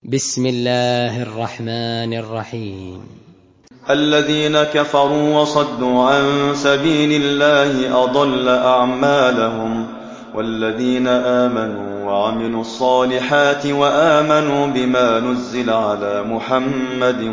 بسم الله الرحمن الرحيم. الذين كفروا وصدوا عن سبيل الله أضل أعمالهم والذين آمنوا وعملوا الصالحات وآمنوا بما نزل على محمد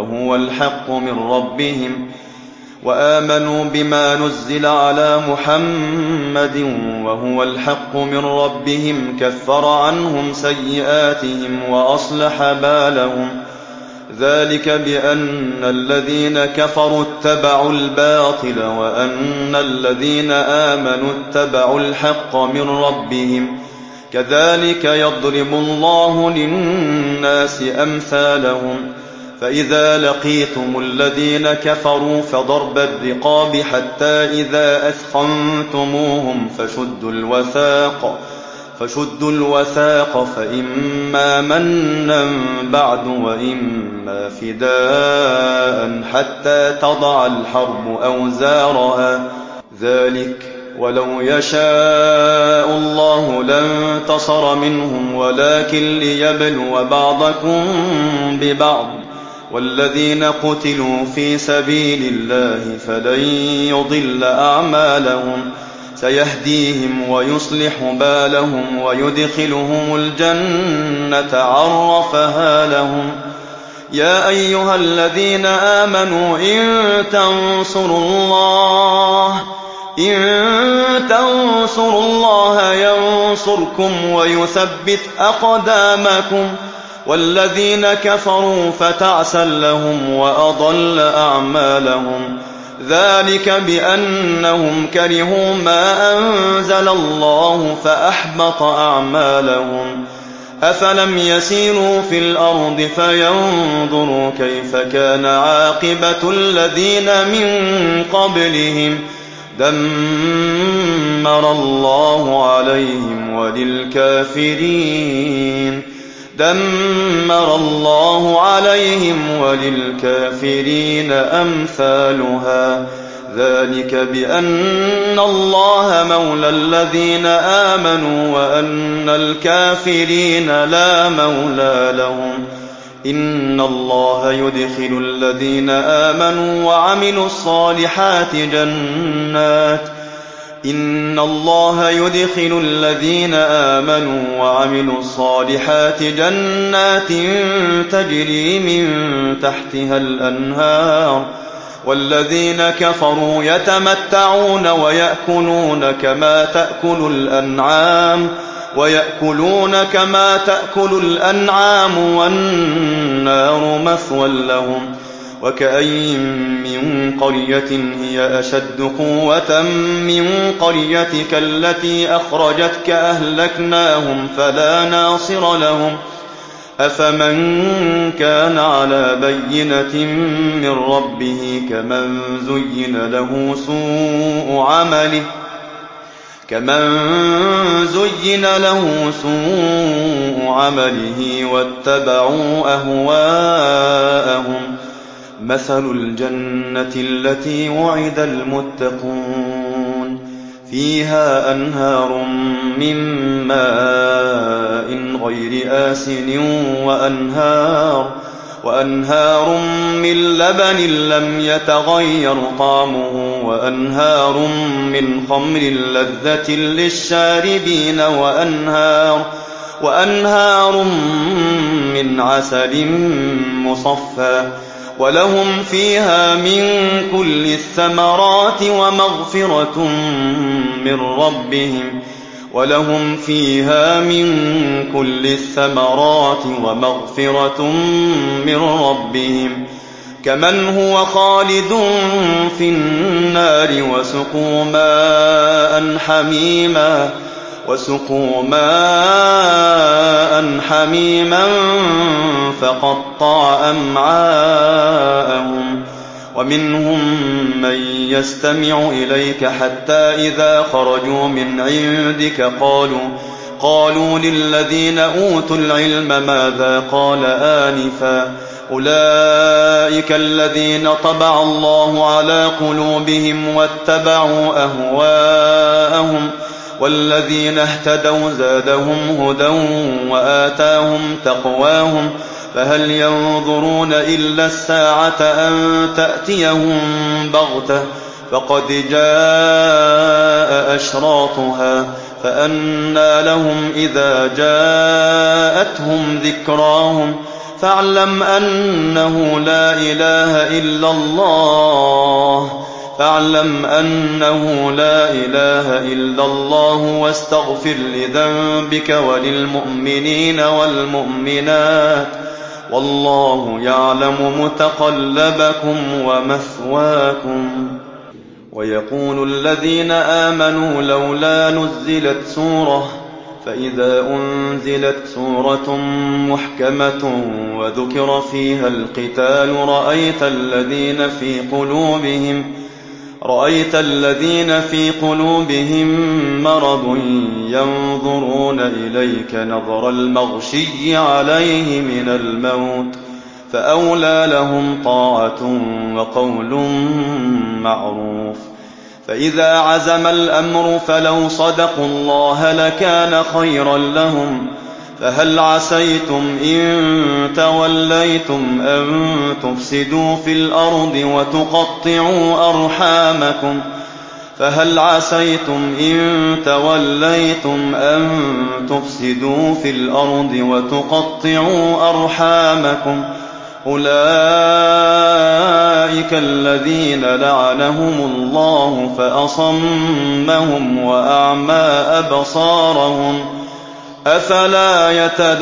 وهو الحق من ربهم كفر عنهم سيئاتهم وأصلح بالهم ذلك بأن الذين كفروا اتبعوا الباطل وأن الذين آمنوا اتبعوا الحق من ربهم كذلك يضرب الله للناس أمثالهم فإذا لقيتم الذين كفروا فضرب الرقاب حتى إذا أثخنتموهم فشدوا الوثاق فإما منا بعد وإما فداء حتى تضع الحرب أوزارها ذلك ولو يشاء الله لانتصر منهم ولكن ليبلو بعضكم ببعض والذين قتلوا في سبيل الله فلن يضل أعمالهم سيهديهم ويصلح بالهم ويدخلهم الجنة عرفها لهم يا أيها الذين آمنوا إن تنصروا الله ينصركم ويثبت أقدامكم والذين كفروا فتعسا لهم وأضل أعمالهم ذلك بأنهم كرهوا ما أنزل الله فأحبط أعمالهم أفلم يسيروا في الأرض فينظروا كيف كان عاقبة الذين من قبلهم دمر الله عليهم وللكافرين أمثالها ذلك بأن الله مولى الذين آمنوا وأن الكافرين لا مولى لهم إن الله يدخل الذين آمنوا وعملوا الصالحات جنات تجري من تحتها الأنهار والذين كفروا يتمتعون ويأكلون كما تأكل الأنعام والنار مثوى لهم وكأين من قرية هي أشد قوة من قريتك التي أخرجتك أهلكناهم فلا ناصر لهم أفمن كان على بينة من ربه كمن زين له سوء عمله واتبعوا أهواءهم مثل الجنة التي وعد المتقون فيها أنهار من ماء غير آسن وأنهار من لبن لم يتغير طعمه وأنهار من خمر لذة للشاربين وأنهار من عسل مصفى ولهم فيها من كل الثمرات ومغفرة من ربهم كمن هو خالد في النار وسقوا ماء حميما فقطع أمعاءهم ومنهم من يستمع إليك حتى إذا خرجوا من عندك قالوا للذين أوتوا العلم ماذا قال آنفا أولئك الذين طبع الله على قلوبهم واتبعوا أهواءهم والذين اهتدوا زادهم هدى وآتاهم تقواهم فهل ينظرون إلا الساعة أن تأتيهم بغتة فقد جاء أشراطها فأنى لهم إذا جاءتهم ذكراهم فاعلم أنه لا إله إلا الله واستغفر لذنبك وللمؤمنين والمؤمنات والله يعلم متقلبكم ومثواكم. ويقول الذين آمنوا لولا نزلت سورة فإذا أنزلت سورة محكمة وذكر فيها القتال رأيت الذين في قلوبهم مرض ينظرون إليك نظر المغشي عليه من الموت فأولى لهم طاعة وقول معروف. فإذا عزم الأمر فلو صدقوا الله لكان خيرا لهم فهل عسيتم إن توليتم أن تفسدوا في الأرض وتقطعوا أرحامكم أولئك الذين لعنهم الله فأصمهم وأعمى أبصارهم أفلا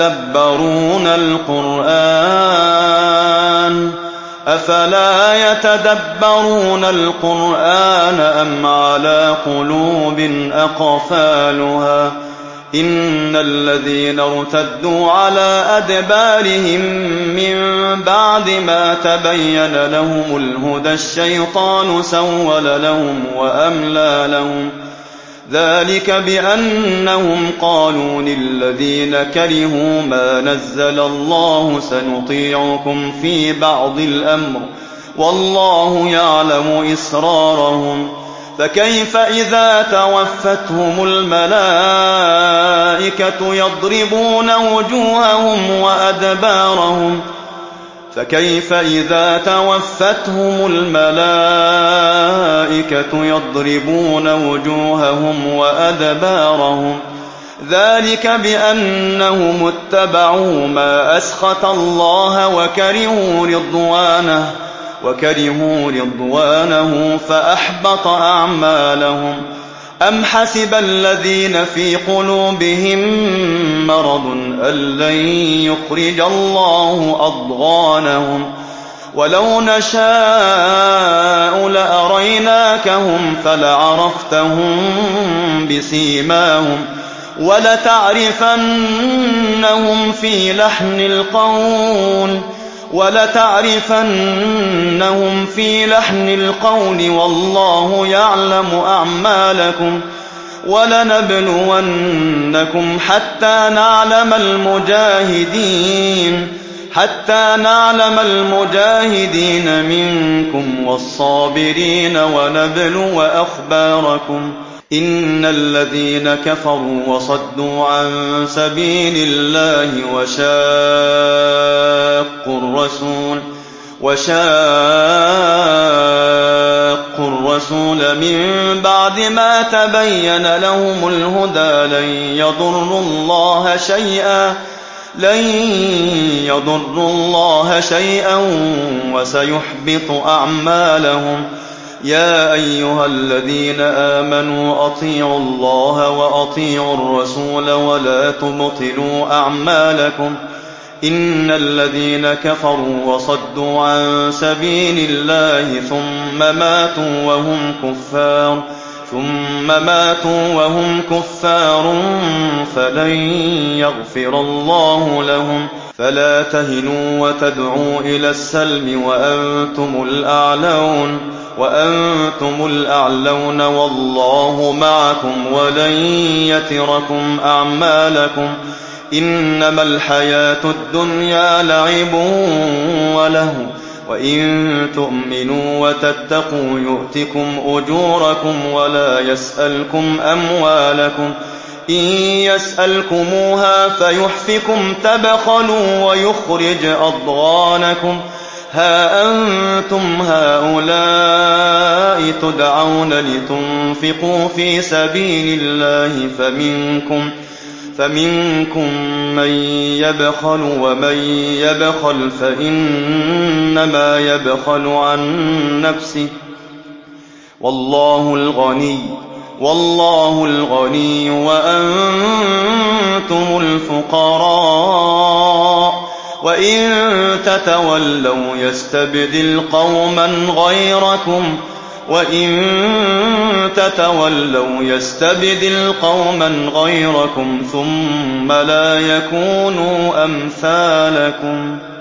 يتدبرون القرآن أم على قلوب أقفالها إن الذين ارتدوا على أدبارهم من بعد ما تبين لهم الهدى الشيطان سول لهم وأملى لهم ذلك بأنهم قالوا للذين كرهوا ما نزل الله سنطيعكم في بعض الأمر والله يعلم إسرارهم فكيف إذا توفتهم الملائكة يضربون وجوههم وأدبارهم ذلك بأنهم اتبعوا ما أسخط الله وكرهوا رضوانه فأحبط أعمالهم. أم حسب الذين في قلوبهم مرض أن لن يخرج الله أضغانهم ولو نشاء لأريناكهم فلعرفتهم بسيماهم ولتعرفنهم في لحن القول والله يعلم أعمالكم ولنبلونكم حتى نعلم المجاهدين منكم والصابرين ونبلو أخباركم. إن الذين كفروا وصدوا عن سبيل الله وشاقوا الرسول من بعد ما تبين لهم الهدى لن يضروا الله شيئا وسيحبط أعمالهم. يا أيها الذين آمنوا أطيعوا الله وأطيعوا الرسول ولا تبطلوا أعمالكم. إن الذين كفروا وصدوا عن سبيل الله ثم ماتوا وهم كفار فلن يغفر الله لهم. فلا تهنوا وتدعوا إلى السلم وأنتم الأعلون والله معكم ولن يتركم أعمالكم. إنما الحياة الدنيا لعب وإن تؤمنوا وتتقوا يؤتكم أجوركم ولا يسألكم أموالكم إن يسألكموها فيحفكم تبخلوا ويخرج أضغانكم ها أنتم هؤلاء تدعون لتنفقوا في سبيل الله فمنكم من يبخل ومن يبخل فإنما يبخل عن نفسه والله الغني وأنتم الفقراء وإن تتولوا يستبدل قوما غيركم ثم لا يكونوا أمثالكم